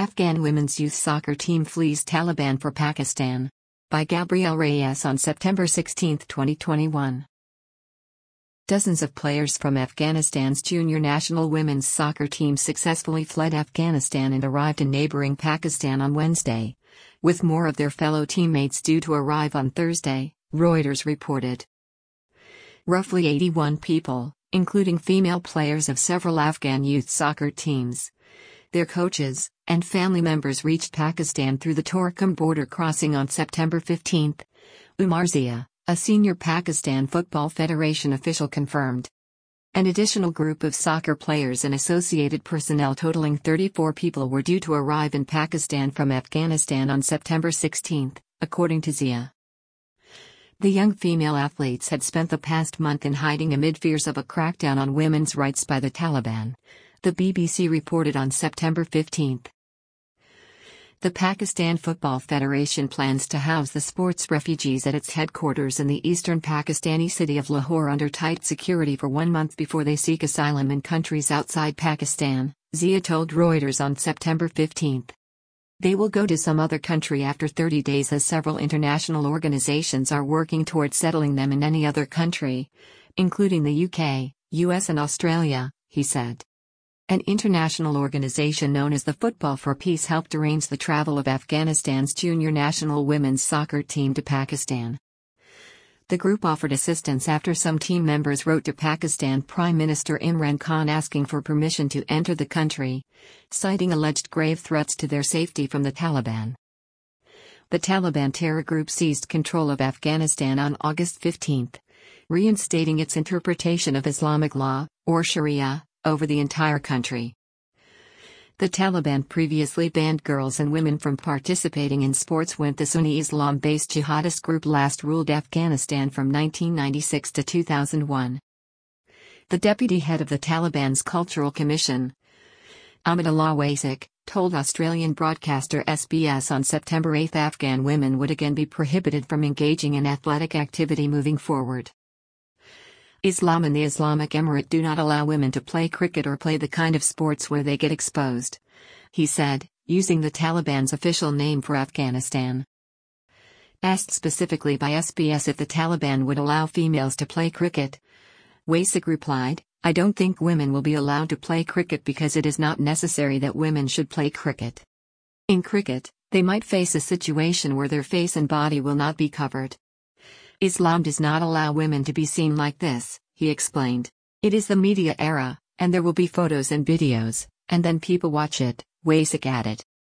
Afghan women's youth soccer team flees Taliban for Pakistan. By Gabrielle Reyes on September 16, 2021. Dozens of players from Afghanistan's junior national women's soccer team successfully fled Afghanistan and arrived in neighboring Pakistan on Wednesday, with more of their fellow teammates due to arrive on Thursday, Reuters reported. Roughly 81 people, including female players of several Afghan youth soccer teams, their coaches, and family members reached Pakistan through the Torkham border crossing on September 15, Umar Zia, a senior Pakistan Football Federation official confirmed. An additional group of soccer players and associated personnel totaling 34 people were due to arrive in Pakistan from Afghanistan on September 16, according to Zia. The young female athletes had spent the past month in hiding amid fears of a crackdown on women's rights by the Taliban, the BBC reported on September 15. The Pakistan Football Federation plans to house the sports refugees at its headquarters in the eastern Pakistani city of Lahore under tight security for 1 month before they seek asylum in countries outside Pakistan, Zia told Reuters on September 15. They will go to some other country after 30 days as several international organizations are working towards settling them in any other country, including the UK, US and Australia, he said. An international organization known as the Football for Peace helped arrange the travel of Afghanistan's junior national women's soccer team to Pakistan. The group offered assistance after some team members wrote to Pakistan Prime Minister Imran Khan asking for permission to enter the country, citing alleged grave threats to their safety from the Taliban. The Taliban terror group seized control of Afghanistan on August 15, reinstating its interpretation of Islamic law, or Sharia, over the entire country. The Taliban previously banned girls and women from participating in sports when the Sunni Islam-based jihadist group last ruled Afghanistan from 1996 to 2001. The deputy head of the Taliban's Cultural Commission, Amatullah Wasiq, told Australian broadcaster SBS on September 8 Afghan women would again be prohibited from engaging in athletic activity moving forward. Islam and the Islamic Emirate do not allow women to play cricket or play the kind of sports where they get exposed, he said, using the Taliban's official name for Afghanistan. Asked specifically by SBS if the Taliban would allow females to play cricket, Wasiq replied, "I don't think women will be allowed to play cricket because it is not necessary that women should play cricket. In cricket, they might face a situation where their face and body will not be covered. Islam does not allow women to be seen like this," he explained. "It is the media era, and there will be photos and videos, and then people watch it," Wasiq added.